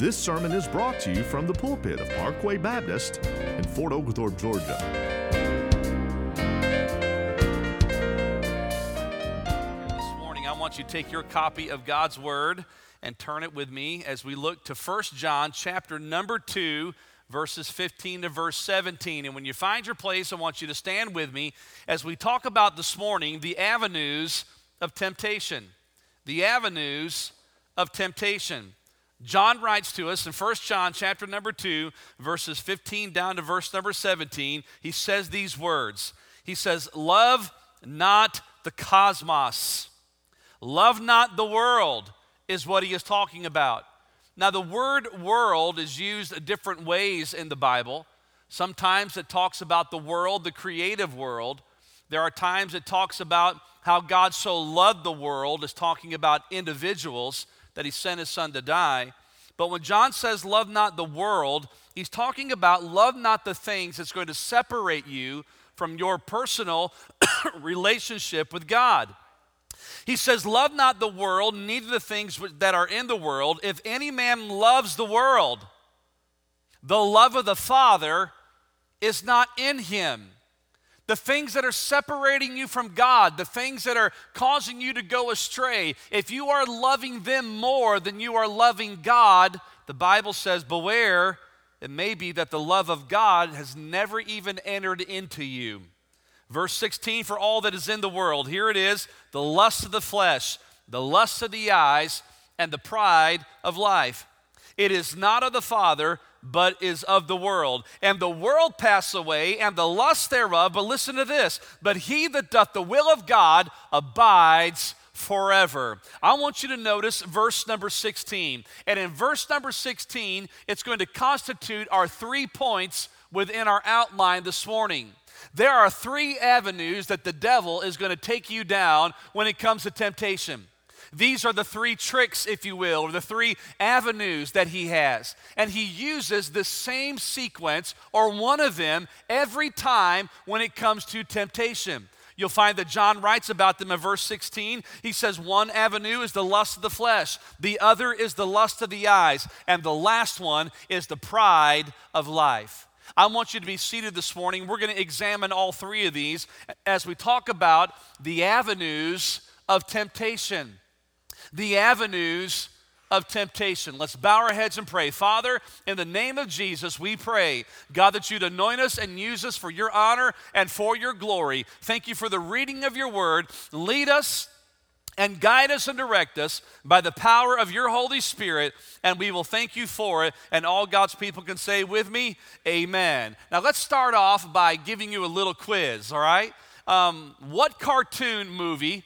This sermon is brought to you from the pulpit of Parkway Baptist in Fort Oglethorpe, Georgia. This morning, I want you to take your copy of God's Word and turn it with me as we look to 1 John chapter number 2, verses 15 to verse 17. And when you find your place, I want you to stand with me as we talk about this morning the avenues of temptation. The avenues of temptation. John writes to us in 1 John chapter number 2, verses 15 down to verse number 17. He says these words. He says, "Love not the cosmos. Love not the world," is what he is talking about. Now, the word world is used different ways in the Bible. Sometimes it talks about the world, the creative world. There are times it talks about how God so loved the world, is talking about individuals, that he sent his son to die. But when John says love not the world, he's talking about love not the things that's going to separate you from your personal relationship with God. He says, love not the world, neither the things that are in the world. If any man loves the world, the love of the Father is not in him. The things that are separating you from God, the things that are causing you to go astray, if you are loving them more than you are loving God, the Bible says, beware, it may be that the love of God has never even entered into you. Verse 16, for all that is in the world, here it is, the lust of the flesh, the lust of the eyes, and the pride of life. It is not of the Father, but is of the world. And the world pass away, and the lust thereof, but listen to this, but he that doth the will of God abides forever. I want you to notice verse number 16. And in verse number 16, it's going to constitute our 3 points within our outline this morning. There are 3 avenues that the devil is going to take you down when it comes to temptation. These are the 3 tricks, if you will, or the 3 avenues that he has. And he uses the same sequence, or one of them, every time when it comes to temptation. You'll find that John writes about them in verse 16. He says one avenue is the lust of the flesh, the other is the lust of the eyes, and the last one is the pride of life. I want you to be seated this morning. We're going to examine all 3 of these as we talk about the avenues of temptation. The avenues of temptation. Let's bow our heads and pray. Father, in the name of Jesus, we pray, God, that you'd anoint us and use us for your honor and for your glory. Thank you for the reading of your word. Lead us and guide us and direct us by the power of your Holy Spirit, and we will thank you for it. And all God's people can say with me, amen. Now let's start off by giving you a little quiz, all right? What cartoon movie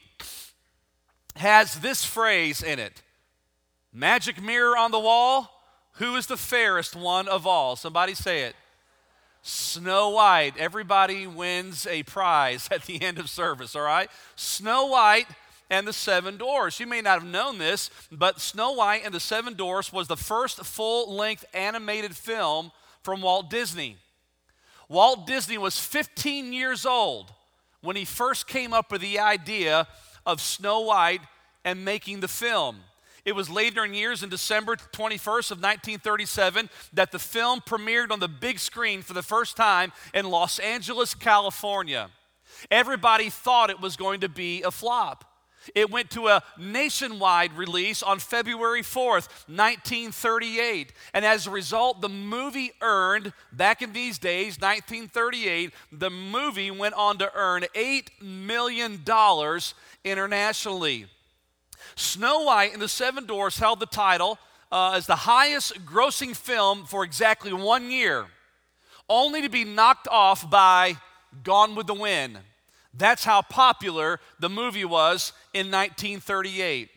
has this phrase in it? Magic mirror on the wall, who is the fairest one of all? Somebody say it. Snow White. Everybody wins a prize at the end of service, all right? Snow White and the 7 Dwarfs. You may not have known this, but Snow White and the 7 Dwarfs was the first full-length animated film from Walt Disney. Walt Disney was 15 years old when he first came up with the idea of Snow White and making the film. It was later in years, in December 21st of 1937, that the film premiered on the big screen for the first time in Los Angeles, California. Everybody thought it was going to be a flop. It went to a nationwide release on February 4th, 1938. And as a result, the movie earned, back in these days, 1938, the movie went on to earn $8 million internationally. Snow White and the 7 Dwarfs held the title as the highest grossing film for exactly 1 year, only to be knocked off by Gone with the Wind. That's how popular the movie was in 1938.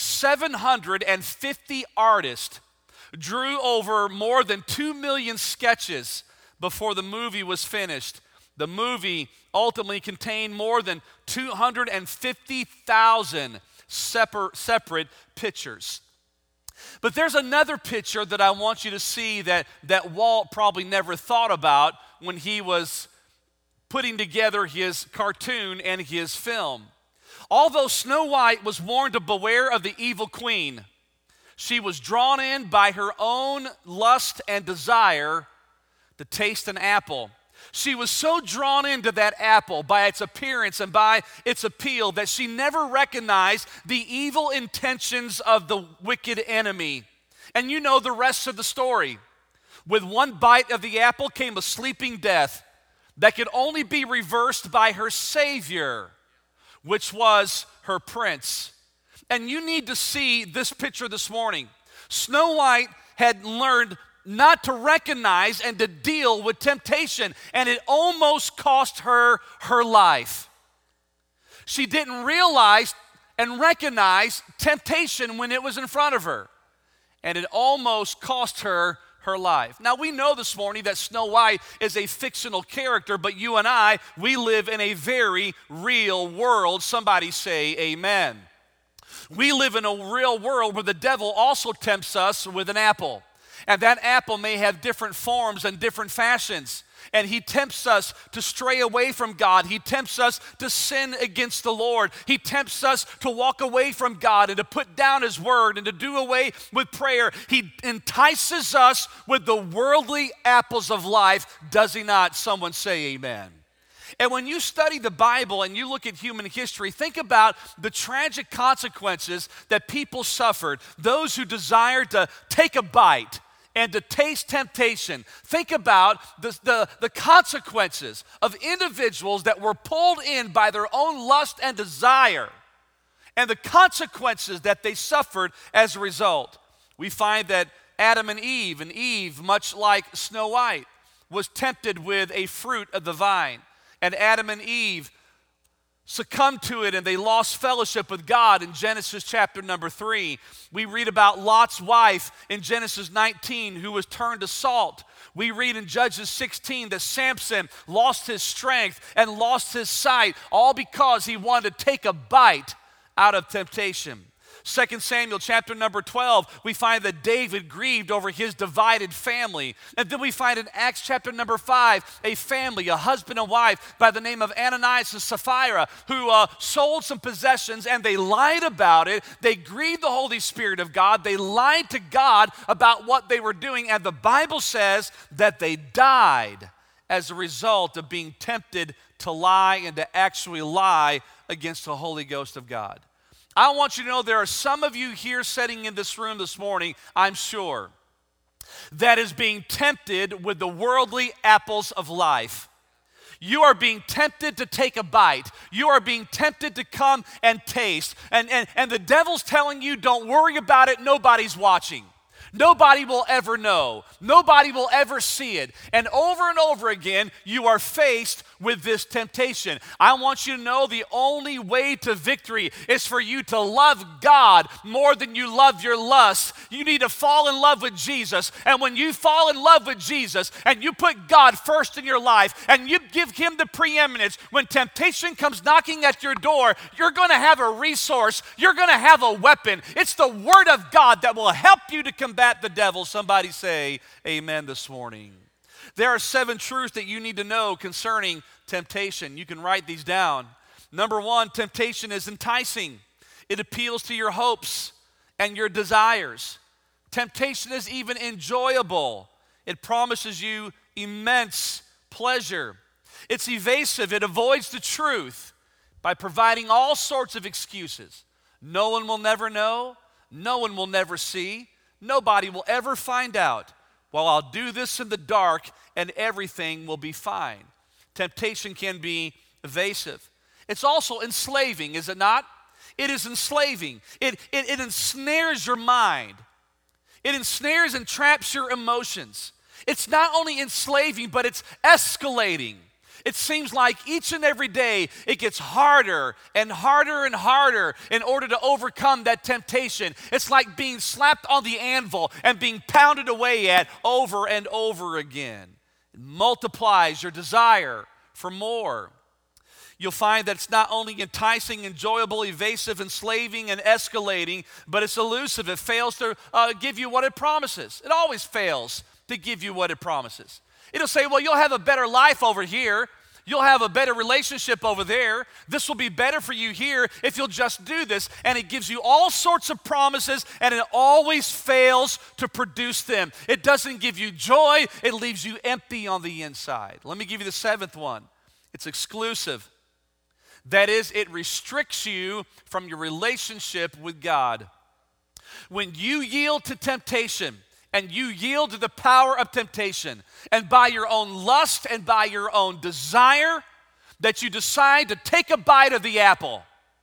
750 artists drew over more than 2 million sketches before the movie was finished. The movie ultimately contained more than 250,000 separate pictures. But there's another picture that I want you to see that Walt probably never thought about when he was putting together his cartoon and his film. Although Snow White was warned to beware of the evil queen, She was drawn in by her own lust and desire to taste an apple. She was so drawn into that apple by its appearance and by its appeal that she never recognized the evil intentions of the wicked enemy. And you know the rest of the story. With one bite of the apple came a sleeping death that could only be reversed by her Savior, which was her prince. And you need to see this picture this morning. Snow White had learned not to recognize and to deal with temptation, and it almost cost her her life. She didn't realize and recognize temptation when it was in front of her, and it almost cost her her life. Now, we know this morning that Snow White is a fictional character, but you and I, we live in a very real world. Somebody say amen. We live in a real world where the devil also tempts us with an apple. And that apple may have different forms and different fashions. And he tempts us to stray away from God. He tempts us to sin against the Lord. He tempts us to walk away from God and to put down his word and to do away with prayer. He entices us with the worldly apples of life, does he not? Someone say amen. And when you study the Bible and you look at human history, think about the tragic consequences that people suffered, those who desired to take a bite and to taste temptation. Think about the consequences of individuals that were pulled in by their own lust and desire, and the consequences that they suffered as a result. We find that Adam and Eve, much like Snow White, was tempted with a fruit of the vine. And Adam and Eve succumbed to it and they lost fellowship with God in Genesis chapter number 3. We read about Lot's wife in Genesis 19 who was turned to salt. We read in Judges 16 that Samson lost his strength and lost his sight, all because he wanted to take a bite out of temptation. 2 Samuel chapter number 12, we find that David grieved over his divided family. And then we find in Acts chapter number 5, a family, a husband and wife by the name of Ananias and Sapphira, who sold some possessions and they lied about it. They grieved the Holy Spirit of God. They lied to God about what they were doing. And the Bible says that they died as a result of being tempted to lie and to actually lie against the Holy Ghost of God. I want you to know there are some of you here sitting in this room this morning, I'm sure, that is being tempted with the worldly apples of life. You are being tempted to take a bite. You are being tempted to come and taste. And the devil's telling you, don't worry about it, nobody's watching. Nobody will ever know. Nobody will ever see it. And over again, you are faced with this temptation. I want you to know the only way to victory is for you to love God more than you love your lust. You need to fall in love with Jesus. And when you fall in love with Jesus and you put God first in your life and you give him the preeminence, when temptation comes knocking at your door, you're going to have a resource. You're going to have a weapon. It's the Word of God that will help you to combat the devil. Somebody say amen this morning. There are 7 truths that you need to know concerning temptation. You can write these down. Number 1, temptation is enticing. It appeals to your hopes and your desires. Temptation is even enjoyable. It promises you immense pleasure. It's evasive. It avoids the truth by providing all sorts of excuses. No one will never know. No one will never see. Nobody will ever find out. Well, I'll do this in the dark and everything will be fine. Temptation can be evasive. It's also enslaving, is it not? It is enslaving. It ensnares your mind. It ensnares and traps your emotions. It's not only enslaving, but it's escalating. It seems like each and every day it gets harder and harder and harder in order to overcome that temptation. It's like being slapped on the anvil and being pounded away at over and over again. It multiplies your desire for more. You'll find that it's not only enticing, enjoyable, evasive, enslaving, and escalating, but it's elusive. It fails to give you what it promises. It always fails to give you what it promises. It'll say, well, you'll have a better life over here. You'll have a better relationship over there. This will be better for you here if you'll just do this. And it gives you all sorts of promises, and it always fails to produce them. It doesn't give you joy. It leaves you empty on the inside. Let me give you the seventh one. It's exclusive. That is, it restricts you from your relationship with God. When you yield to temptation, and you yield to the power of temptation, and by your own lust and by your own desire, that you decide to take a bite of the apple,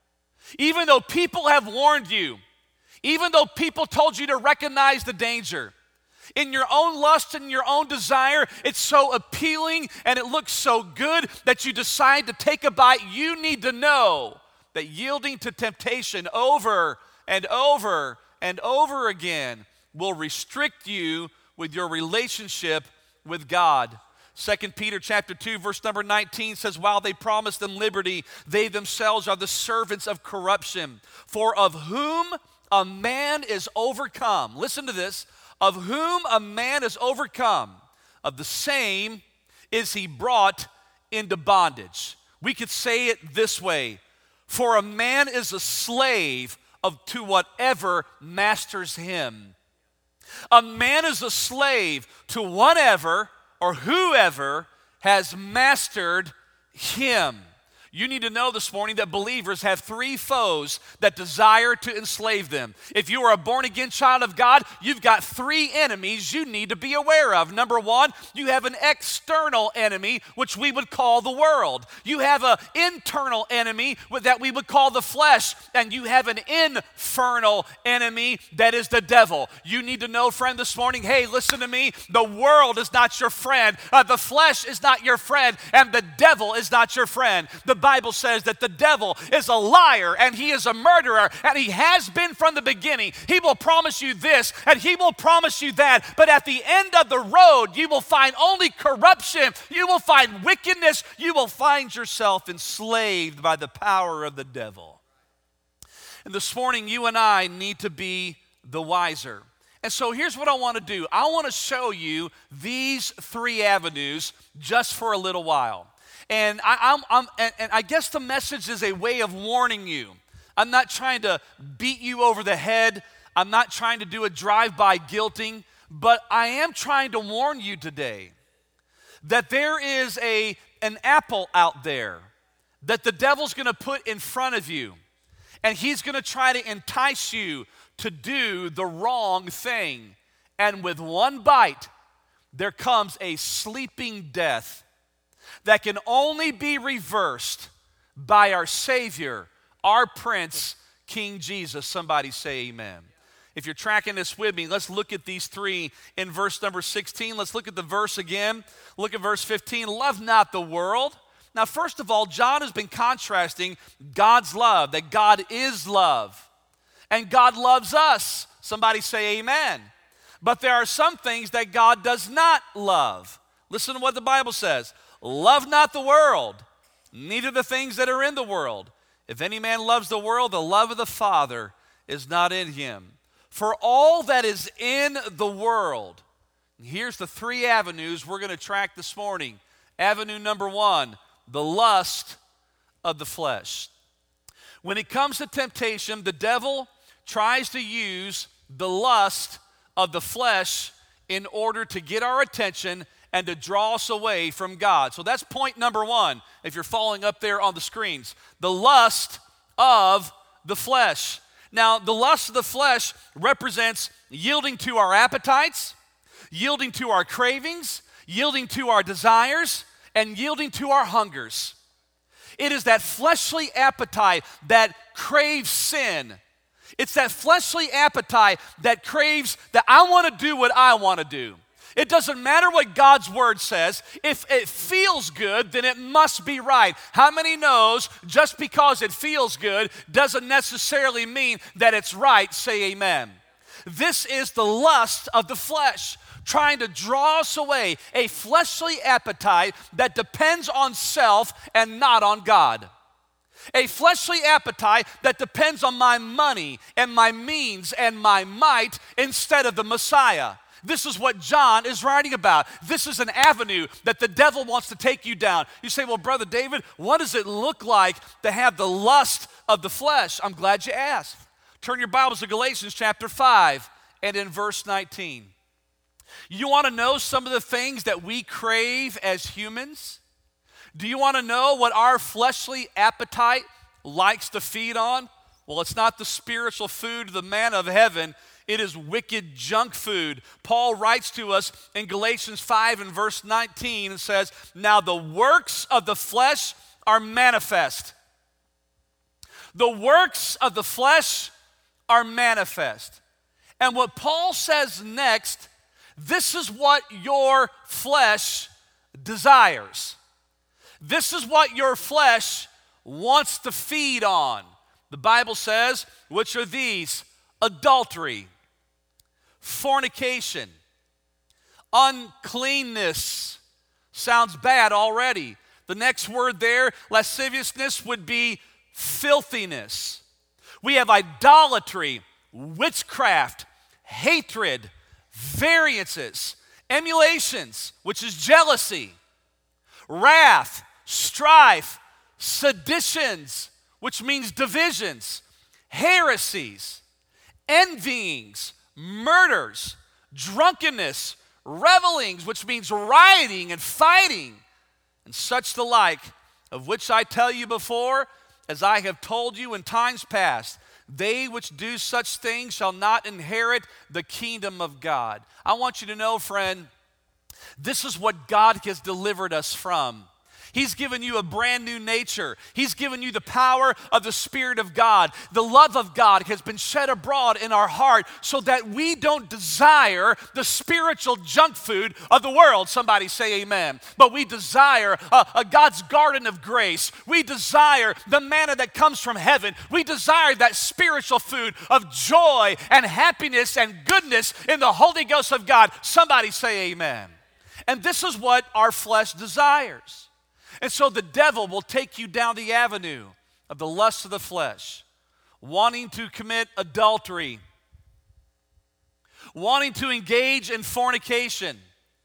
even though people have warned you, even though people told you to recognize the danger, in your own lust and your own desire, it's so appealing and it looks so good that you decide to take a bite. You need to know that yielding to temptation over and over and over again will restrict you with your relationship with God. 2 Peter chapter 2, verse number 19 says, while they promise them liberty, they themselves are the servants of corruption. For of whom a man is overcome, listen to this, of whom a man is overcome, of the same is he brought into bondage. We could say it this way, for a man is a slave to whatever masters him. A man is a slave to whatever or whoever has mastered him. You need to know this morning that believers have three foes that desire to enslave them. If you are a born-again child of God, you've got three enemies you need to be aware of. Number one, you have an external enemy, which we would call the world. You have an internal enemy that we would call the flesh, and you have an infernal enemy that is the devil. You need to know, friend, this morning, hey, listen to me, the world is not your friend, the flesh is not your friend, and the devil is not your friend. The Bible says that the devil is a liar and he is a murderer, and he has been from the beginning. He will promise you this and he will promise you that, but at the end of the road, you will find only corruption. You will find wickedness. You will find yourself enslaved by the power of the devil. And this morning, you and I need to be the wiser. And so here's what I want to do. I want to show you these three avenues just for a little while. And I guess the message is a way of warning you. I'm not trying to beat you over the head. I'm not trying to do a drive-by guilting, but I am trying to warn you today that there is an apple out there that the devil's going to put in front of you, and he's going to try to entice you to do the wrong thing. And with one bite, there comes a sleeping death that can only be reversed by our Savior, our Prince, King Jesus. Somebody say amen. If you're tracking this with me, let's look at these three in verse number 16. Let's look at the verse again. Look at verse 15. Love not the world. Now, first of all, John has been contrasting God's love, that God is love, and God loves us. Somebody say amen. But there are some things that God does not love. Listen to what the Bible says. Love not the world, neither the things that are in the world. If any man loves the world, the love of the Father is not in him. For all that is in the world, here's the three avenues we're going to track this morning. Avenue number one, the lust of the flesh. When it comes to temptation, the devil tries to use the lust of the flesh in order to get our attention and to draw us away from God. So that's point number one, if you're following up there on the screens. The lust of the flesh. Now, the lust of the flesh represents yielding to our appetites, yielding to our cravings, yielding to our desires, and yielding to our hungers. It is that fleshly appetite that craves sin. It's that fleshly appetite that craves that I want to do what I want to do. It doesn't matter what God's word says. If it feels good, then it must be right. How many knows just because it feels good doesn't necessarily mean that it's right? Say amen. This is the lust of the flesh, trying to draw us away, a fleshly appetite that depends on self and not on God. A fleshly appetite that depends on my money and my means and my might instead of the Messiah. This is what John is writing about. This is an avenue that the devil wants to take you down. You say, well, Brother David, what does it look like to have the lust of the flesh? I'm glad you asked. Turn your Bibles to Galatians chapter 5 and in verse 19. You want to know some of the things that we crave as humans? Do you want to know what our fleshly appetite likes to feed on? Well, it's not the spiritual food, the manna of heaven. It is wicked junk food. Paul writes to us in Galatians 5 and verse 19 and says, now the works of the flesh are manifest. The works of the flesh are manifest. And what Paul says next, this is what your flesh desires. This is what your flesh wants to feed on. The Bible says, which are these? Adultery, fornication, uncleanness. Sounds bad already. The next word there, lasciviousness, would be filthiness. We have idolatry, witchcraft, hatred, variances, emulations, which is jealousy, wrath, strife, seditions, which means divisions, heresies, envyings, murders, drunkenness, revelings, which means rioting and fighting, and such the like, of which I tell you before, as I have told you in times past, they which do such things shall not inherit the kingdom of God. I want you to know, friend, this is what God has delivered us from. He's given you a brand new nature. He's given you the power of the Spirit of God. The love of God has been shed abroad in our heart so that we don't desire the spiritual junk food of the world. Somebody say amen. But we desire God's garden of grace. We desire the manna that comes from heaven. We desire that spiritual food of joy and happiness and goodness in the Holy Ghost of God. Somebody say amen. And this is what our flesh desires. And so the devil will take you down the avenue of the lust of the flesh, wanting to commit adultery, wanting to engage in fornication,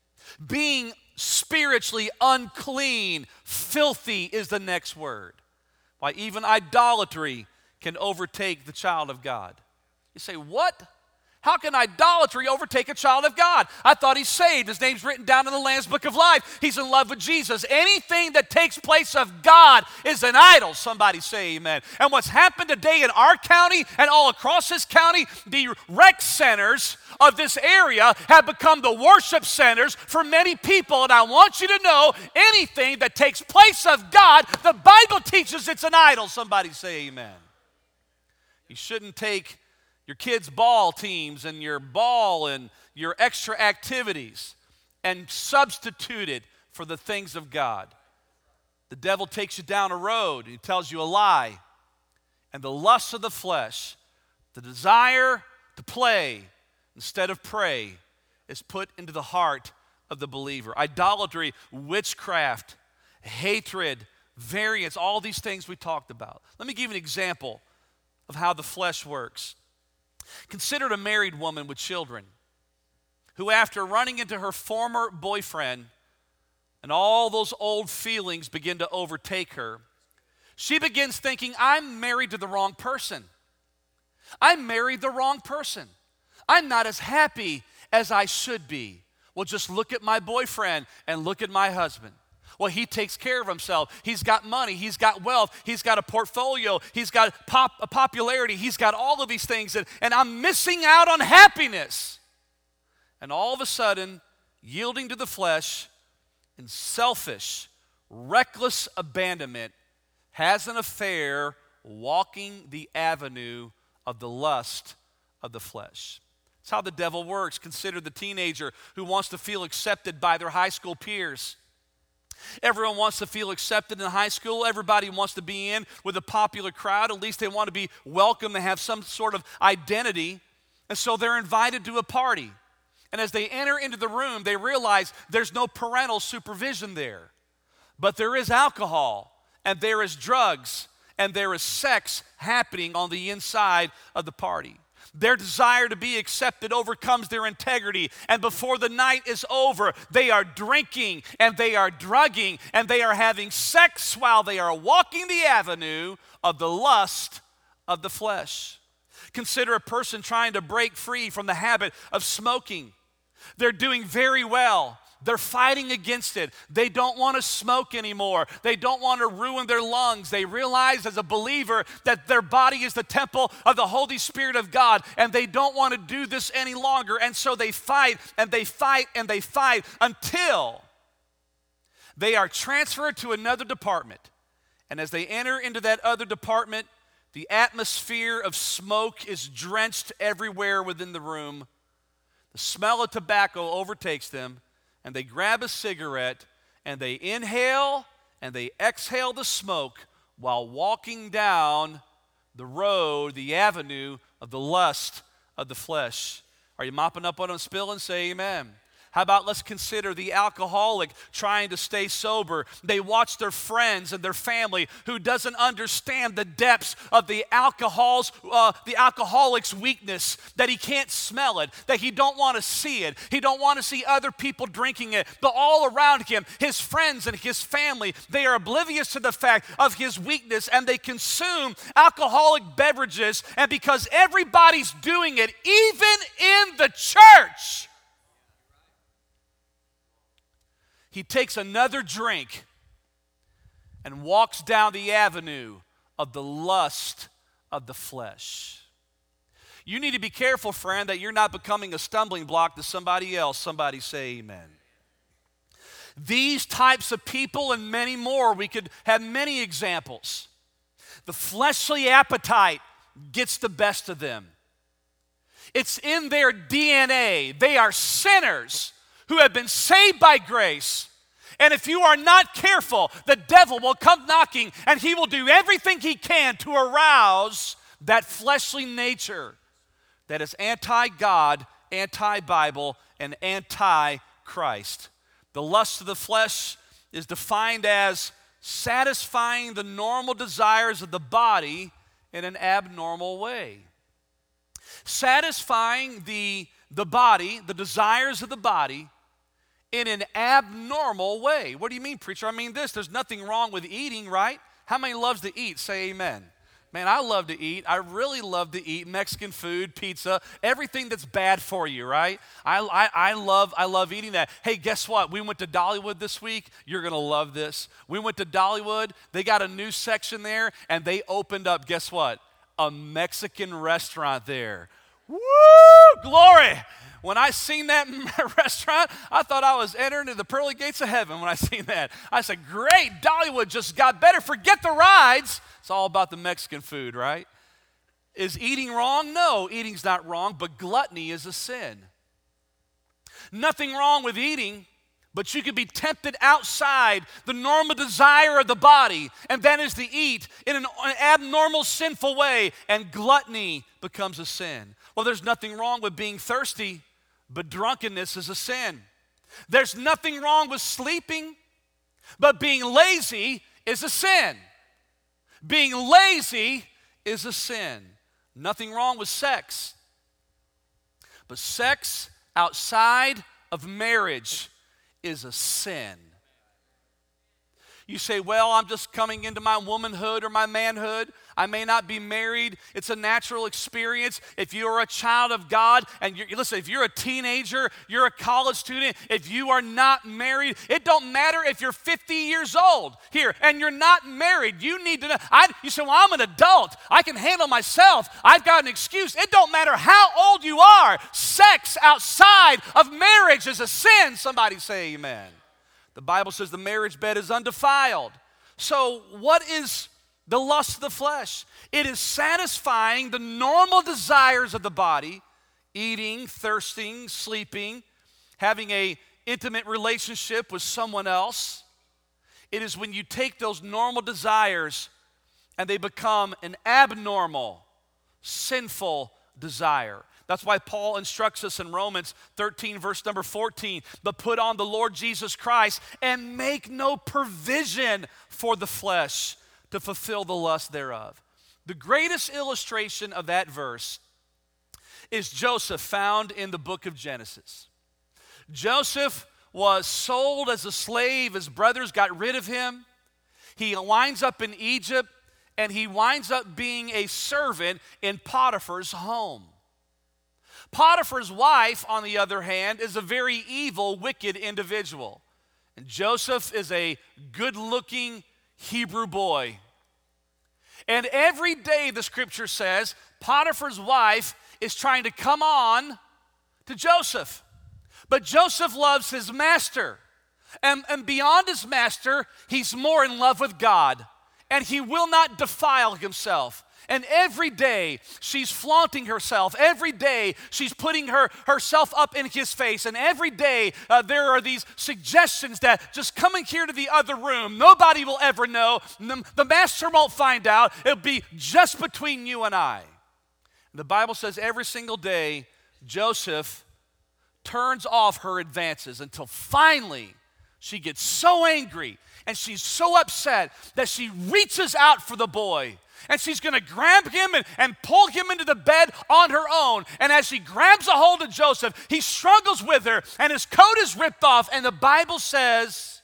being spiritually unclean. Filthy is the next word. Why, even idolatry can overtake the child of God. You say, what? How can idolatry overtake a child of God? I thought he's saved. His name's written down in the Lamb's Book of Life. He's in love with Jesus. Anything that takes place of God is an idol. Somebody say amen. And what's happened today in our county and all across this county, the rec centers of this area have become the worship centers for many people. And I want you to know, anything that takes place of God, the Bible teaches it's an idol. Somebody say amen. You shouldn't take your kids' ball teams and your ball and your extra activities and substitute it for the things of God. The devil takes you down a road. He tells you a lie. And the lust of the flesh, the desire to play instead of pray, is put into the heart of the believer. Idolatry, witchcraft, hatred, variance, all these things we talked about. Let me give you an example of how the flesh works. Consider a married woman with children who, after running into her former boyfriend and all those old feelings begin to overtake her, she begins thinking, I'm married to the wrong person. I married the wrong person. I'm not as happy as I should be. Well, just look at my boyfriend and look at my husband. Well, he takes care of himself. He's got money. He's got wealth. He's got a portfolio. He's got a popularity. He's got all of these things. And I'm missing out on happiness. And all of a sudden, yielding to the flesh in selfish, reckless abandonment, has an affair walking the avenue of the lust of the flesh. That's how the devil works. Consider the teenager who wants to feel accepted by their high school peers. Everyone wants to feel accepted in high school. Everybody wants to be in with a popular crowd. At least they want to be welcome and have some sort of identity. And so they're invited to a party. And as they enter into the room, they realize there's no parental supervision there. But there is alcohol, and there is drugs, and there is sex happening on the inside of the party. Their desire to be accepted overcomes their integrity. And before the night is over, they are drinking and they are drugging and they are having sex while they are walking the avenue of the lust of the flesh. Consider a person trying to break free from the habit of smoking. They're doing very well. They're fighting against it. They don't want to smoke anymore. They don't want to ruin their lungs. They realize as a believer that their body is the temple of the Holy Spirit of God, and they don't want to do this any longer. And so they fight and they fight and they fight until they are transferred to another department. And as they enter into that other department, the atmosphere of smoke is drenched everywhere within the room. The smell of tobacco overtakes them, and they grab a cigarette, and they inhale, and they exhale the smoke while walking down the road, the avenue of the lust of the flesh. Are you mopping up what I'm spilling? Say amen. How about let's consider the alcoholic trying to stay sober. They watch their friends and their family who doesn't understand the depths of the alcoholic's weakness, that he can't smell it, that he don't want to see it. He don't want to see other people drinking it. But all around him, his friends and his family, they are oblivious to the fact of his weakness, and they consume alcoholic beverages. And because everybody's doing it, even in the church, he takes another drink and walks down the avenue of the lust of the flesh. You need to be careful, friend, that you're not becoming a stumbling block to somebody else. Somebody say amen. These types of people and many more, we could have many examples. The fleshly appetite gets the best of them. It's in their DNA. They are sinners who have been saved by grace. And if you are not careful, the devil will come knocking, and he will do everything he can to arouse that fleshly nature that is anti-God, anti-Bible, and anti-Christ. The lust of the flesh is defined as satisfying the normal desires of the body in an abnormal way. Satisfying the body, the desires of the body, in an abnormal way. What do you mean, preacher? I mean this. There's nothing wrong with eating, right? How many loves to eat? Say amen. Man, I love to eat. I really love to eat Mexican food, pizza, everything that's bad for you, right? I love eating that. Hey, guess what? We went to Dollywood this week. You're going to love this. We went to Dollywood. They got a new section there, and they opened up, guess what? A Mexican restaurant there. Woo! Glory! When I seen that restaurant, I thought I was entering into the pearly gates of heaven when I seen that. I said, great, Dollywood just got better. Forget the rides. It's all about the Mexican food, right? Is eating wrong? No, eating's not wrong, but gluttony is a sin. Nothing wrong with eating, but you can be tempted outside the normal desire of the body, and that is to eat in an abnormal, sinful way, and gluttony becomes a sin. Well, there's nothing wrong with being thirsty, but drunkenness is a sin. There's nothing wrong with sleeping, but being lazy is a sin. Being lazy is a sin. Nothing wrong with sex, but sex outside of marriage is a sin. You say, well, I'm just coming into my womanhood or my manhood. I may not be married. It's a natural experience. If you are a child of God, and listen, if you're a teenager, you're a college student, if you are not married, it don't matter if you're 50 years old here and you're not married. You need to know. You say, well, I'm an adult. I can handle myself. I've got an excuse. It don't matter how old you are. Sex outside of marriage is a sin. Somebody say amen. The Bible says the marriage bed is undefiled. So what is the lust of the flesh? It is satisfying the normal desires of the body, eating, thirsting, sleeping, having an intimate relationship with someone else. It is when you take those normal desires and they become an abnormal, sinful desire. That's why Paul instructs us in Romans 13, verse number 14, but put on the Lord Jesus Christ and make no provision for the flesh to fulfill the lust thereof. The greatest illustration of that verse is Joseph, found in the book of Genesis. Joseph was sold as a slave. His brothers got rid of him. He winds up in Egypt, and he winds up being a servant in Potiphar's home. Potiphar's wife, on the other hand, is a very evil, wicked individual. And Joseph is a good-looking Hebrew boy. And every day, the scripture says, Potiphar's wife is trying to come on to Joseph. But Joseph loves his master. And beyond his master, he's more in love with God. And he will not defile himself. And every day she's flaunting herself. Every day she's putting herself up in his face. And every day there are these suggestions that just coming here to the other room, nobody will ever know. The master won't find out. It'll be just between you and I. The Bible says every single day Joseph turns off her advances until finally she gets so angry and she's so upset that she reaches out for the boy. And she's going to grab him and pull him into the bed on her own. And as she grabs a hold of Joseph, he struggles with her, and his coat is ripped off. And the Bible says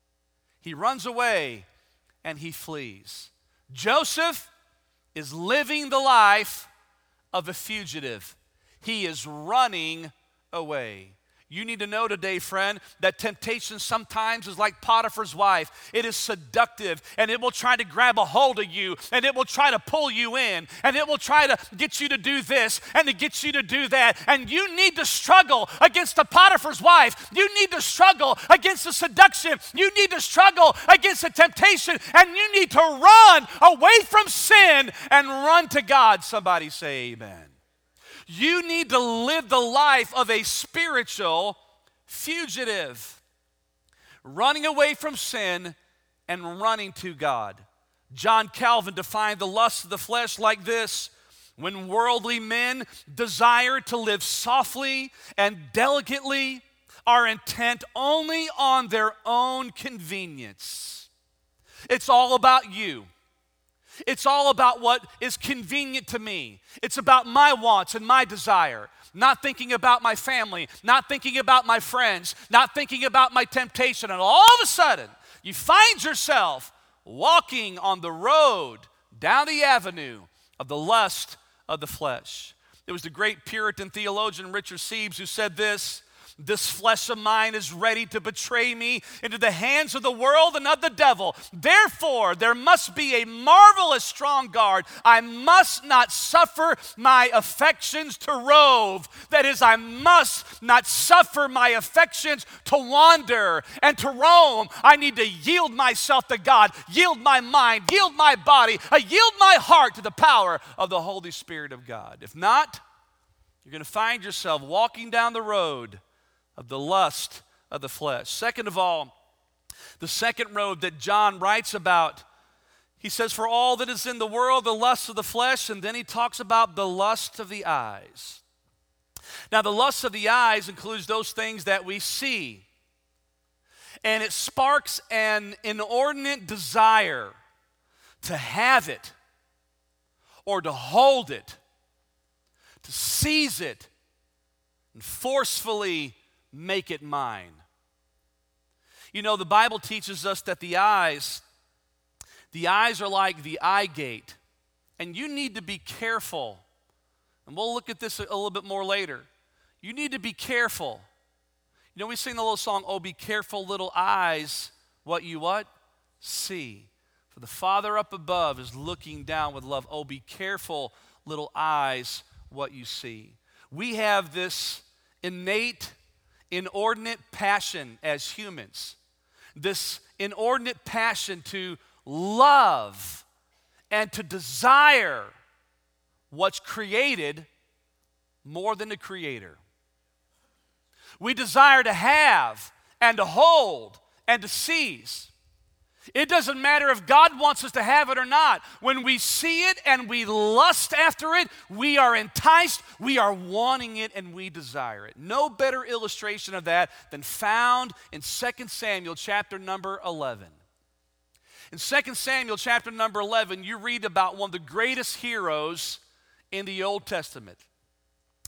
he runs away and he flees. Joseph is living the life of a fugitive. He is running away. You need to know today, friend, that temptation sometimes is like Potiphar's wife. It is seductive, and it will try to grab a hold of you, and it will try to pull you in, and it will try to get you to do this and to get you to do that. And you need to struggle against the Potiphar's wife. You need to struggle against the seduction. You need to struggle against the temptation, and you need to run away from sin and run to God. Somebody say amen. You need to live the life of a spiritual fugitive, running away from sin and running to God. John Calvin defined the lust of the flesh like this: when worldly men desire to live softly and delicately, are intent only on their own convenience. It's all about you. It's all about what is convenient to me. It's about my wants and my desire. Not thinking about my family, not thinking about my friends, not thinking about my temptation. And all of a sudden, you find yourself walking on the road down the avenue of the lust of the flesh. It was the great Puritan theologian Richard Sibbes who said this: "This flesh of mine is ready to betray me into the hands of the world and of the devil. Therefore, there must be a marvelous strong guard. I must not suffer my affections to rove." That is, I must not suffer my affections to wander and to roam. I need to yield myself to God, yield my mind, yield my body, yield my heart to the power of the Holy Spirit of God. If not, you're going to find yourself walking down the road of the lust of the flesh. Second of all, the second road that John writes about, he says, "For all that is in the world, the lust of the flesh," and then he talks about the lust of the eyes. Now, the lust of the eyes includes those things that we see, and it sparks an inordinate desire to have it or to hold it, to seize it, and forcefully make it mine. You know, the Bible teaches us that the eyes are like the eye gate, and you need to be careful. And we'll look at this a little bit more later. You need to be careful. You know, we sing the little song, "Oh, be careful, little eyes, what you what? See. For the Father up above is looking down with love. Oh, be careful, little eyes, what you see." We have this innate, inordinate passion as humans, this inordinate passion to love and to desire what's created more than the Creator. We desire to have and to hold and to seize. It doesn't matter if God wants us to have it or not. When we see it and we lust after it, we are enticed, we are wanting it, and we desire it. No better illustration of that than found in 2 Samuel chapter number 11. In 2 Samuel chapter number 11, you read about one of the greatest heroes in the Old Testament.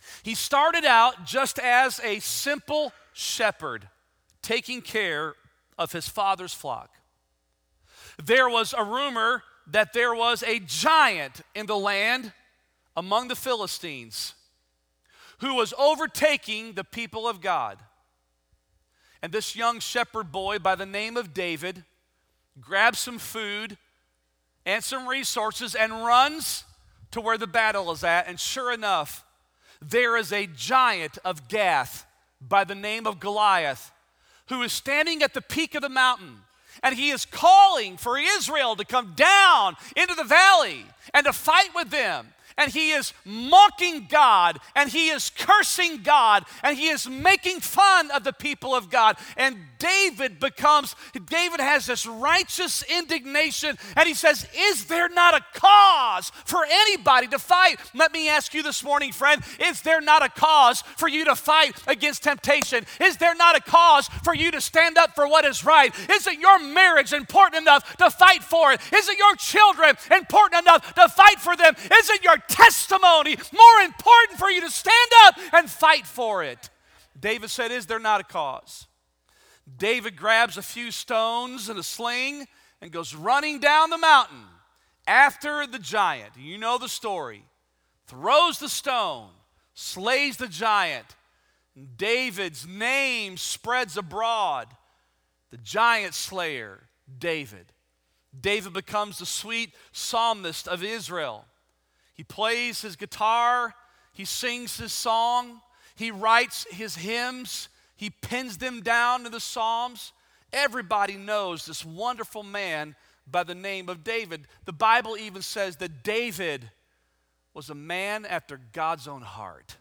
He started out just as a simple shepherd taking care of his father's flock. There was a rumor that there was a giant in the land among the Philistines who was overtaking the people of God. And this young shepherd boy by the name of David grabs some food and some resources and runs to where the battle is at. And sure enough, there is a giant of Gath by the name of Goliath who is standing at the peak of the mountain. And he is calling for Israel to come down into the valley and to fight with them. And he is mocking God, and he is cursing God, and he is making fun of the people of God. And David has this righteous indignation, and he says, is there not a cause for anybody to fight? Let me ask you this morning, friend, is there not a cause for you to fight against temptation? Is there not a cause for you to stand up for what is right? Isn't your marriage important enough to fight for it? Isn't your children important enough to fight for them? Isn't your testimony more important for you to stand up and fight for it? David said, is there not a cause? David grabs a few stones and a sling and goes running down the mountain after the giant. You know the story. Throws the stone, slays the giant. David's name spreads abroad. The giant slayer, David. David becomes the sweet psalmist of Israel. He plays his guitar, he sings his song, he writes his hymns, he pins them down to the Psalms. Everybody knows this wonderful man by the name of David. The Bible even says that David was a man after God's own heart.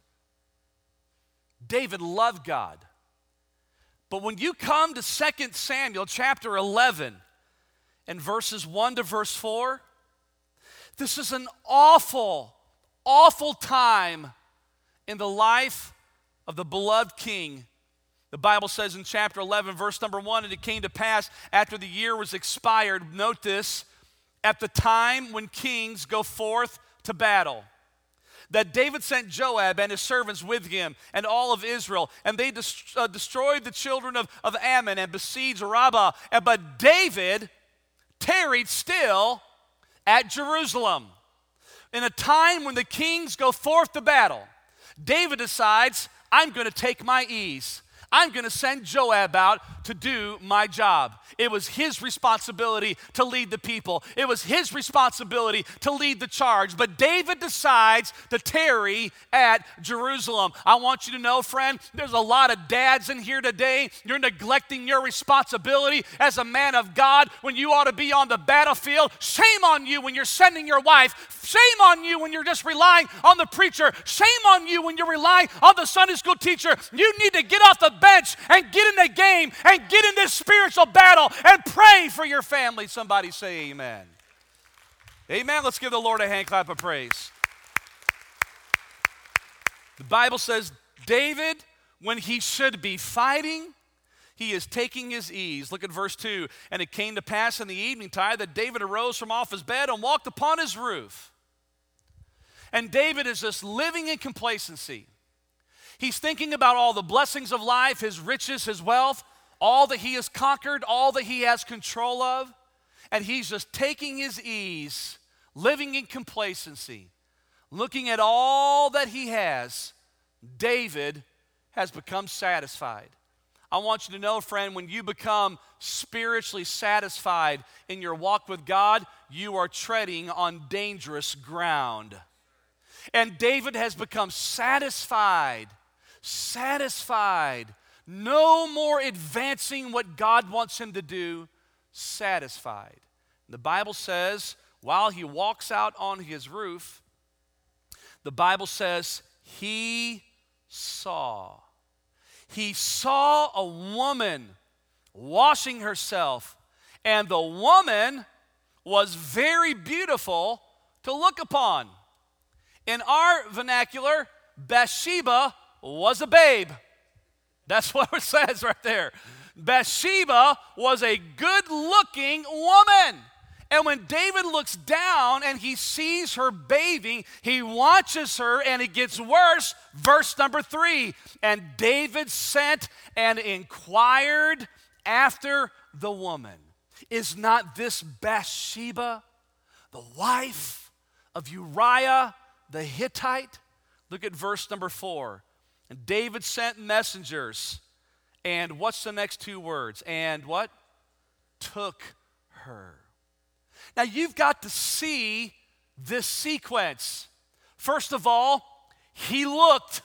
David loved God. But when you come to 2 Samuel chapter 11 and verses 1 to verse 4, this is an awful, awful time in the life of the beloved king. The Bible says in chapter 11, verse number 1, and it came to pass after the year was expired, note this, at the time when kings go forth to battle, that David sent Joab and his servants with him and all of Israel, and they destroyed the children of Ammon and besieged Rabbah. But David tarried still at Jerusalem. In a time when the kings go forth to battle, David decides, I'm going to take my ease. I'm going to send Joab out to do my job. It was his responsibility to lead the people. It was his responsibility to lead the charge. But David decides to tarry at Jerusalem. I want you to know, friend, there's a lot of dads in here today. You're neglecting your responsibility as a man of God when you ought to be on the battlefield. Shame on you when you're sending your wife. Shame on you when you're just relying on the preacher. Shame on you when you're relying on the Sunday school teacher. You need to get off the bench and get in the game and get in this spiritual battle and pray for your family. Somebody say amen. Amen. Let's give the Lord a hand clap of praise. The Bible says David, when he should be fighting, he is taking his ease. Look at verse 2. And it came to pass in the evening tide that David arose from off his bed and walked upon his roof. And David is just living in complacency. He's thinking about all the blessings of life, his riches, his wealth, all that he has conquered, all that he has control of. And he's just taking his ease, living in complacency, looking at all that he has. David has become satisfied. I want you to know, friend, when you become spiritually satisfied in your walk with God, you are treading on dangerous ground. And David has become satisfied. No more advancing what God wants him to do, satisfied. The Bible says, while he walks out on his roof, the Bible says he saw a woman washing herself, and the woman was very beautiful to look upon. In our vernacular, Bathsheba was a babe. That's what it says right there. Bathsheba was a good-looking woman. And when David looks down and he sees her bathing, he watches her and it gets worse. Verse number 3, and David sent and inquired after the woman. Is not this Bathsheba, the wife of Uriah the Hittite? Look at verse number 4. And David sent messengers, and what's the next two words? And what? Took her. Now you've got to see this sequence. First of all, he looked.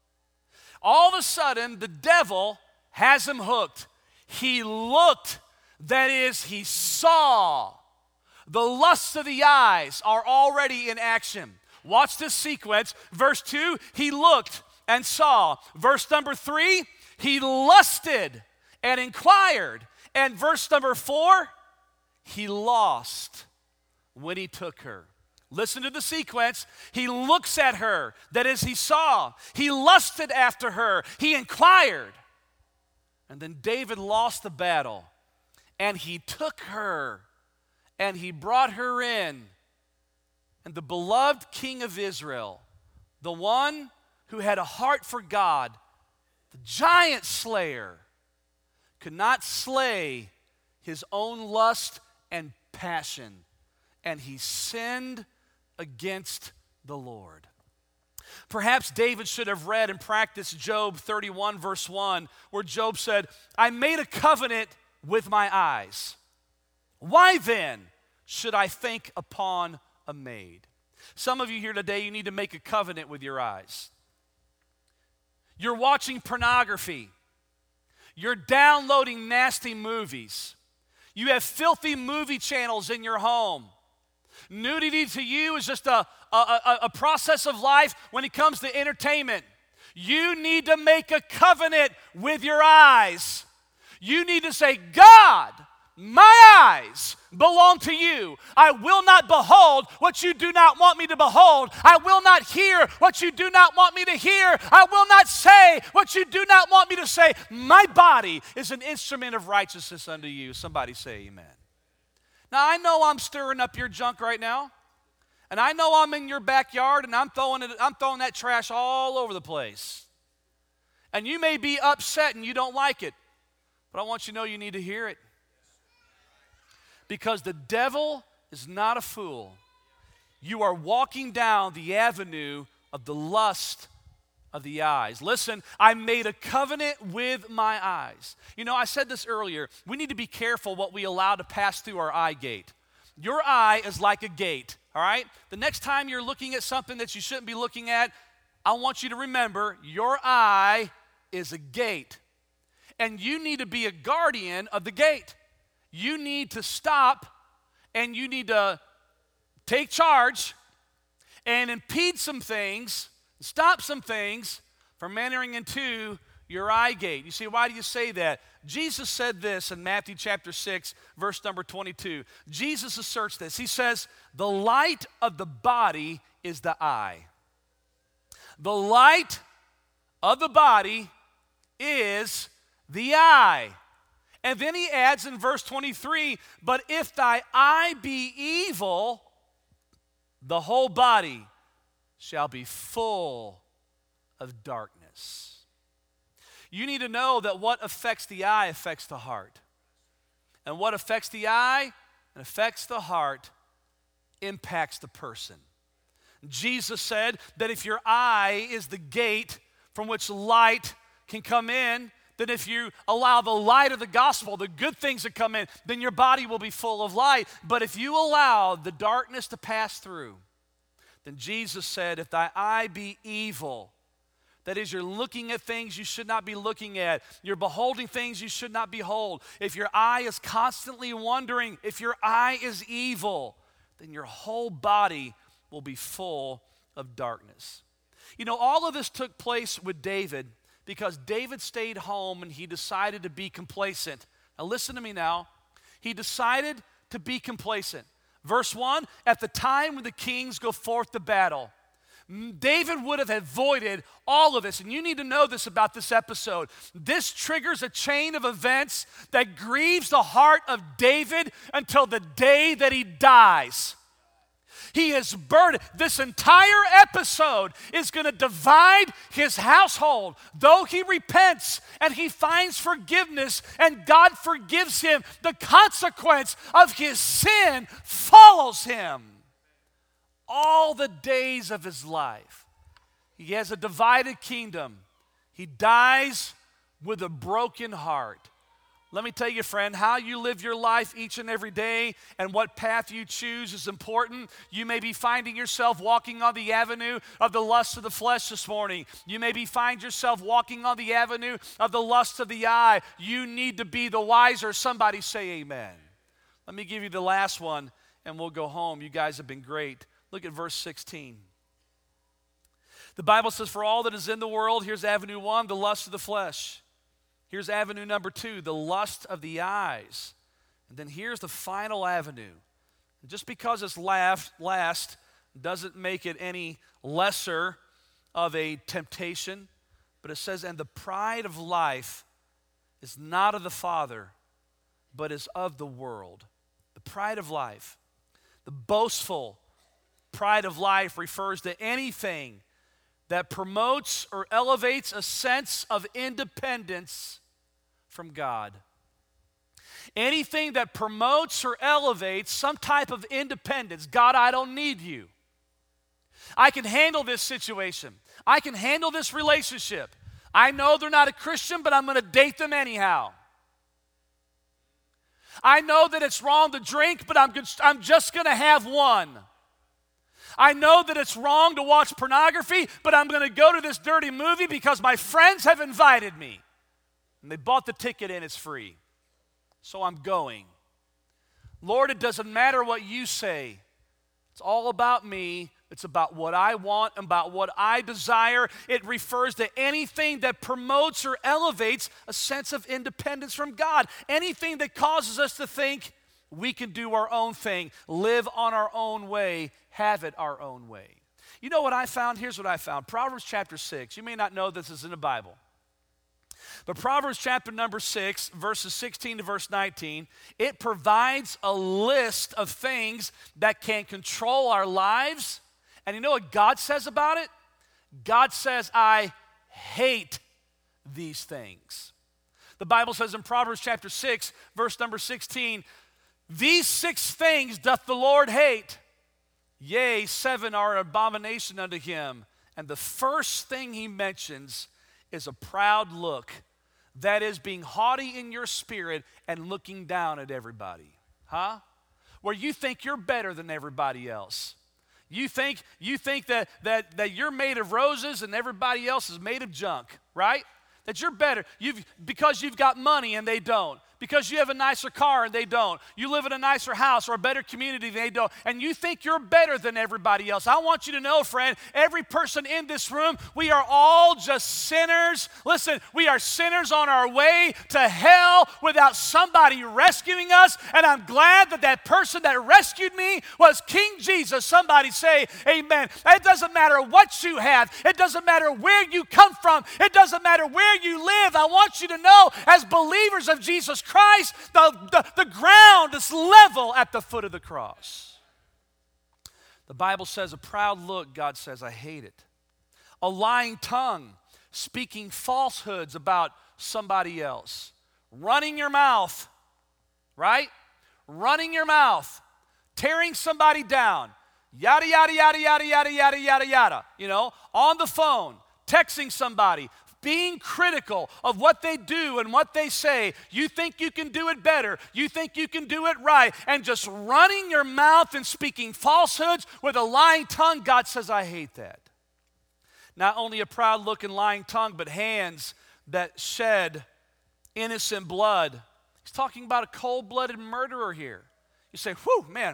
All of a sudden, the devil has him hooked. He looked, that is, he saw. The lusts of the eyes are already in action. Watch this sequence. Verse 2, he looked and saw. Verse number 3, he lusted and inquired. And verse number 4, he lost when he took her. Listen to the sequence. He looks at her, that is, he saw. He lusted after her. He inquired. And then David lost the battle. And he took her, and he brought her in. And the beloved king of Israel, the one who had a heart for God, the giant slayer, could not slay his own lust and passion, and he sinned against the Lord. Perhaps David should have read and practiced Job 31 verse 1, where Job said, I made a covenant with my eyes. Why then should I think upon a maid? Some of you here today, you need to make a covenant with your eyes. You're watching pornography. You're downloading nasty movies. You have filthy movie channels in your home. Nudity to you is just a process of life when it comes to entertainment. You need to make a covenant with your eyes. You need to say, God, my eyes belong to you. I will not behold what you do not want me to behold. I will not hear what you do not want me to hear. I will not say what you do not want me to say. My body is an instrument of righteousness unto you. Somebody say amen. Now, I know I'm stirring up your junk right now. And I know I'm in your backyard and I'm throwing that trash all over the place. And you may be upset and you don't like it. But I want you to know you need to hear it. Because the devil is not a fool. You are walking down the avenue of the lust of the eyes. Listen, I made a covenant with my eyes. You know, I said this earlier. We need to be careful what we allow to pass through our eye gate. Your eye is like a gate, all right? The next time you're looking at something that you shouldn't be looking at, I want you to remember your eye is a gate. And you need to be a guardian of the gate. You need to stop and you need to take charge and impede some things, stop some things from entering into your eye gate. You see, why do you say that? Jesus said this in Matthew chapter 6, verse number 22. Jesus asserts this. He says, the light of the body is the eye. The light of the body is the eye. And then he adds in verse 23, but if thy eye be evil, the whole body shall be full of darkness. You need to know that what affects the eye affects the heart. And what affects the eye and affects the heart impacts the person. Jesus said that if your eye is the gate from which light can come in, then if you allow the light of the gospel, the good things to come in, then your body will be full of light. But if you allow the darkness to pass through, then Jesus said, if thy eye be evil, that is, you're looking at things you should not be looking at. You're beholding things you should not behold. If your eye is constantly wandering, if your eye is evil, then your whole body will be full of darkness. You know, all of this took place with David because David stayed home and he decided to be complacent. Now listen to me now. He decided to be complacent. Verse 1, at the time when the kings go forth to battle, David would have avoided all of this. And you need to know this about this episode. This triggers a chain of events that grieves the heart of David until the day that he dies. He is burdened. This entire episode is going to divide his household. Though he repents and he finds forgiveness and God forgives him, the consequence of his sin follows him all the days of his life. He has a divided kingdom. He dies with a broken heart. Let me tell you, friend, how you live your life each and every day and what path you choose is important. You may be finding yourself walking on the avenue of the lust of the flesh this morning. You may find yourself walking on the avenue of the lust of the eye. You need to be the wiser. Somebody say amen. Let me give you the last one and we'll go home. You guys have been great. Look at verse 16. The Bible says, for all that is in the world, here's avenue 1, the lust of the flesh. Here's avenue number 2, the lust of the eyes. And then here's the final avenue. Just because it's last doesn't make it any lesser of a temptation. But it says, and the pride of life is not of the Father, but is of the world. The pride of life. The boastful pride of life refers to anything that promotes or elevates a sense of independence from God. Anything that promotes or elevates some type of independence. God, I don't need you. I can handle this situation. I can handle this relationship. I know they're not a Christian, but I'm going to date them anyhow. I know that it's wrong to drink, but I'm just going to have one. I know that it's wrong to watch pornography, but I'm going to go to this dirty movie because my friends have invited me. And they bought the ticket and it's free. So I'm going. Lord, it doesn't matter what you say. It's all about me. It's about what I want, about what I desire. It refers to anything that promotes or elevates a sense of independence from God. Anything that causes us to think we can do our own thing, live on our own way, have it our own way. You know what I found? Here's what I found. Proverbs chapter 6. You may not know this is in the Bible. But Proverbs chapter number 6, verses 16 to verse 19, it provides a list of things that can control our lives. And you know what God says about it? God says, I hate these things. The Bible says in Proverbs chapter 6, verse number 16, these 6 things doth the Lord hate. Yea, 7 are an abomination unto him. And the first thing he mentions is a proud look. That is being haughty in your spirit and looking down at everybody. Huh? Where you think you're better than everybody else. You think that you're made of roses and everybody else is made of junk, right? That you're better because you've got money and they don't. Because you have a nicer car and they don't. You live in a nicer house or a better community than they don't. And you think you're better than everybody else. I want you to know, friend, every person in this room, we are all just sinners. Listen, we are sinners on our way to hell without somebody rescuing us. And I'm glad that that person that rescued me was King Jesus. Somebody say amen. It doesn't matter what you have. It doesn't matter where you come from. It doesn't matter where you live. I want you to know, as believers of Jesus Christ, the ground is level at the foot of the cross. The Bible says a proud look, God says, I hate it. A lying tongue, speaking falsehoods about somebody else. Running your mouth, right? Running your mouth. Tearing somebody down. Yada, yada, yada, yada, yada, yada, yada, yada. You know, on the phone, texting somebody, being critical of what they do and what they say. You think you can do it better. You think you can do it right. And just running your mouth and speaking falsehoods with a lying tongue, God says, I hate that. Not only a proud look and lying tongue, but hands that shed innocent blood. He's talking about a cold-blooded murderer here. You say, whew, man,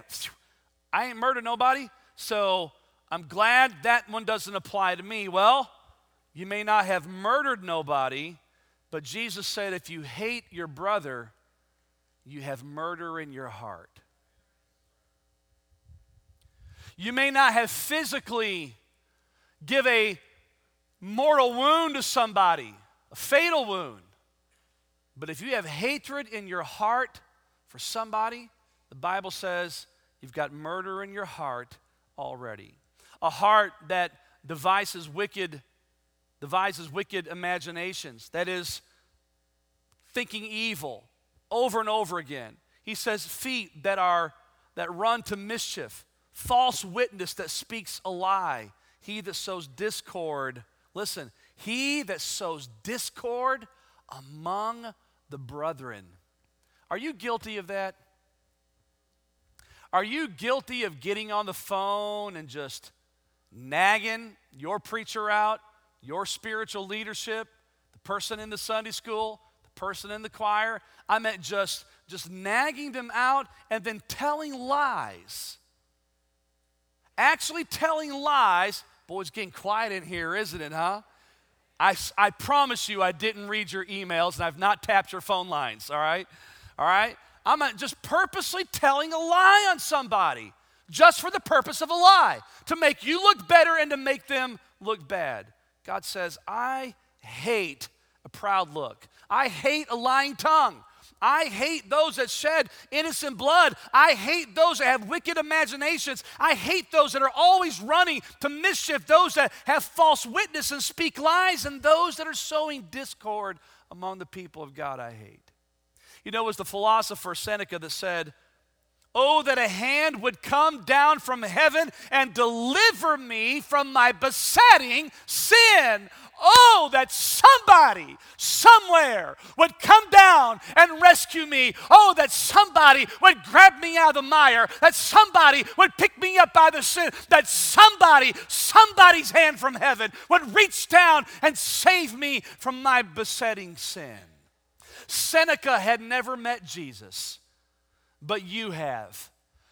I ain't murdered nobody, so I'm glad that one doesn't apply to me. Well, you may not have murdered nobody, but Jesus said if you hate your brother, you have murder in your heart. You may not have physically give a mortal wound to somebody, a fatal wound. But if you have hatred in your heart for somebody, the Bible says you've got murder in your heart already. A heart that devises wicked imaginations, that is, thinking evil over and over again. He says feet that run to mischief, false witness that speaks a lie. He that sows discord, listen, he that sows discord among the brethren. Are you guilty of that? Are you guilty of getting on the phone and just nagging your preacher out, your spiritual leadership, the person in the Sunday school, the person in the choir? I meant just nagging them out and then telling lies. Actually telling lies. Boy, it's getting quiet in here, isn't it, huh? I promise you I didn't read your emails and I've not tapped your phone lines, all right? All right? I'm not just purposely telling a lie on somebody just for the purpose of a lie, to make you look better and to make them look bad. God says, I hate a proud look. I hate a lying tongue. I hate those that shed innocent blood. I hate those that have wicked imaginations. I hate those that are always running to mischief, those that have false witness and speak lies, and those that are sowing discord among the people of God I hate. You know, it was the philosopher Seneca that said, "Oh, that a hand would come down from heaven and deliver me from my besetting sin. Oh, that somebody, somewhere would come down and rescue me. Oh, that somebody would grab me out of the mire. That somebody would pick me up by the sin. That somebody's hand from heaven would reach down and save me from my besetting sin." Seneca had never met Jesus, but you have.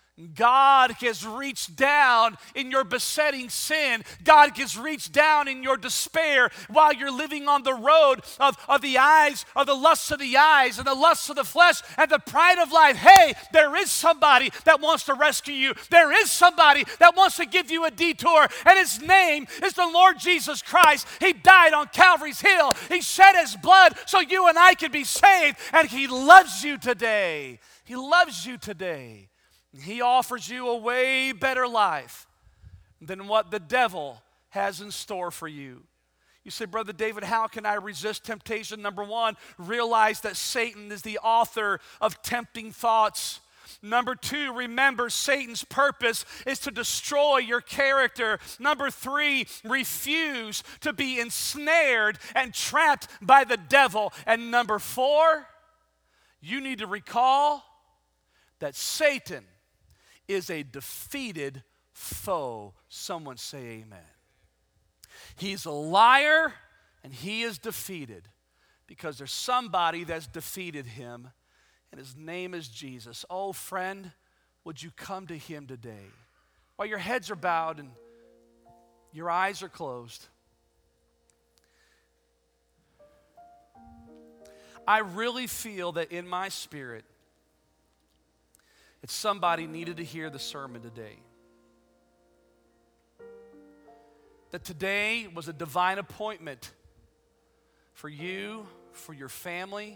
God has reached down in your besetting sin. God has reached down in your despair while you're living on the road of the eyes, of the lusts of the eyes and the lusts of the flesh and the pride of life. Hey, there is somebody that wants to rescue you. There is somebody that wants to give you a detour, and his name is the Lord Jesus Christ. He died on Calvary's hill. He shed his blood so you and I could be saved, and he loves you today. He loves you today. He offers you a way better life than what the devil has in store for you. You say, Brother David, how can I resist temptation? Number one, realize that Satan is the author of tempting thoughts. Number two, remember Satan's purpose is to destroy your character. Number three, refuse to be ensnared and trapped by the devil. And number four, you need to recall that Satan is a defeated foe. Someone say amen. He's a liar and he is defeated because there's somebody that's defeated him, and his name is Jesus. Oh, friend, would you come to him today? While your heads are bowed and your eyes are closed, I really feel that in my spirit that somebody needed to hear the sermon today. That today was a divine appointment for you, for your family.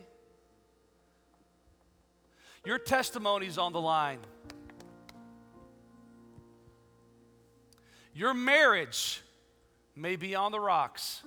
Your testimony's on the line. Your marriage may be on the rocks.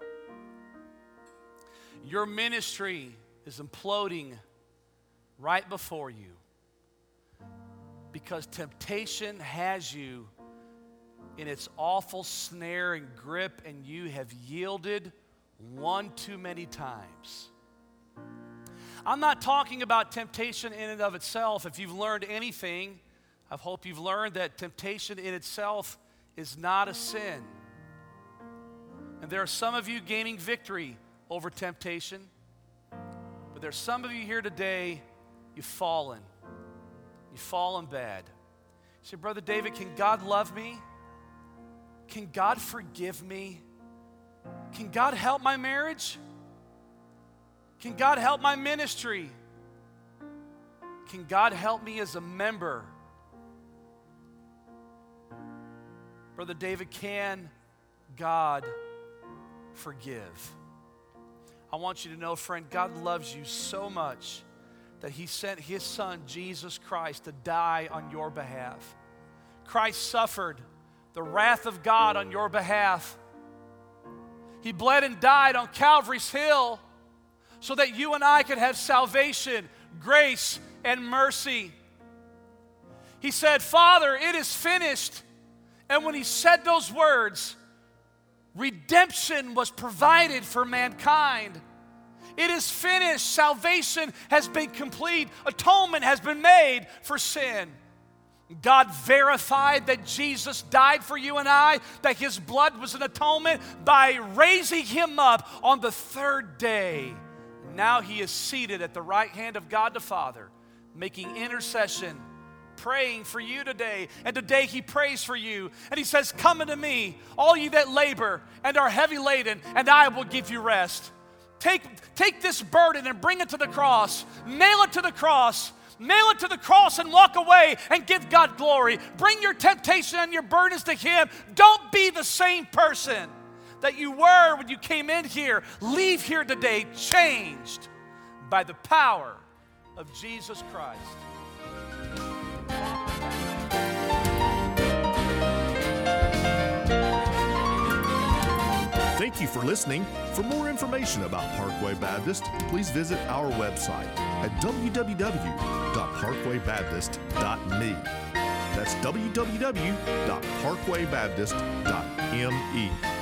Your ministry is imploding right before you, because temptation has you in its awful snare and grip, and you have yielded one too many times. I'm not talking about temptation in and of itself. If you've learned anything, I hope you've learned that temptation in itself is not a sin. And there are some of you gaining victory over temptation, but there's some of you here today, you've fallen. You've fallen bad. You say, Brother David, can God love me? Can God forgive me? Can God help my marriage? Can God help my ministry? Can God help me as a member? Brother David, can God forgive. I want you to know, friend, God loves you so much that He sent His Son, Jesus Christ, to die on your behalf. Christ suffered the wrath of God on your behalf. He bled and died on Calvary's hill so that you and I could have salvation, grace, and mercy. He said, Father, it is finished. And when He said those words, redemption was provided for mankind. It is finished. Salvation has been complete. Atonement has been made for sin. God verified that Jesus died for you and I, that His blood was an atonement by raising Him up on the third day. Now He is seated at the right hand of God the Father, making intercession, praying for you today. And today He prays for you. And He says, come unto me, all you that labor and are heavy laden, and I will give you rest. Take this burden and bring it to the cross. Nail it to the cross. Nail it to the cross and walk away and give God glory. Bring your temptation and your burdens to Him. Don't be the same person that you were when you came in here. Leave here today changed by the power of Jesus Christ. Thank you for listening. For more information about Parkway Baptist, please visit our website at www.parkwaybaptist.me. That's www.parkwaybaptist.me.